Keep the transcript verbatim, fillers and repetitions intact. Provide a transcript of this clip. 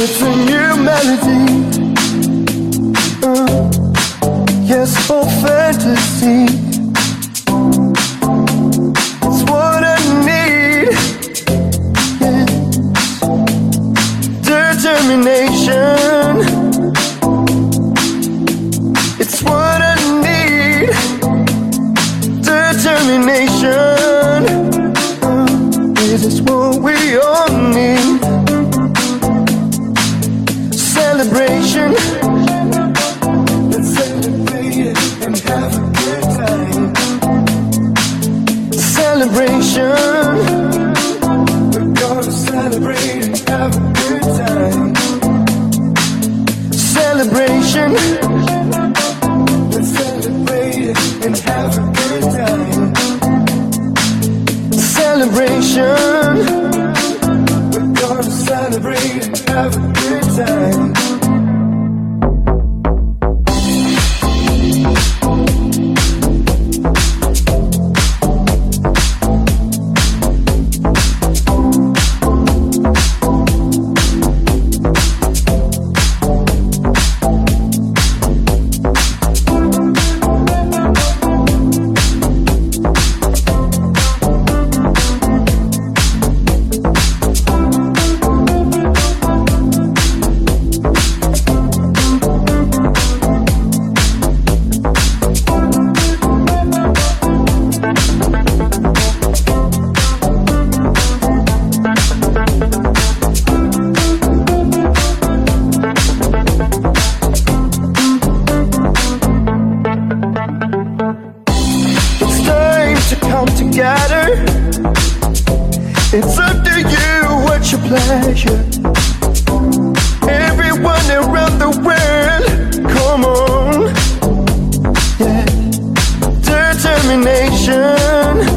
It's a new melody, uh, yes, for fantasy. It's what I need, yes. Determination, it's what I need. Determination, uh, this is what we all need. Celebration, let's celebrate it and have a good time. Celebration, we're gonna celebrate and have a good time. Celebration, let's celebrate it and have a good time. Celebration, we're gonna celebrate and have a good time. Together, it's up to you, what's your pleasure? Everyone around the world, come on, yeah. Determination,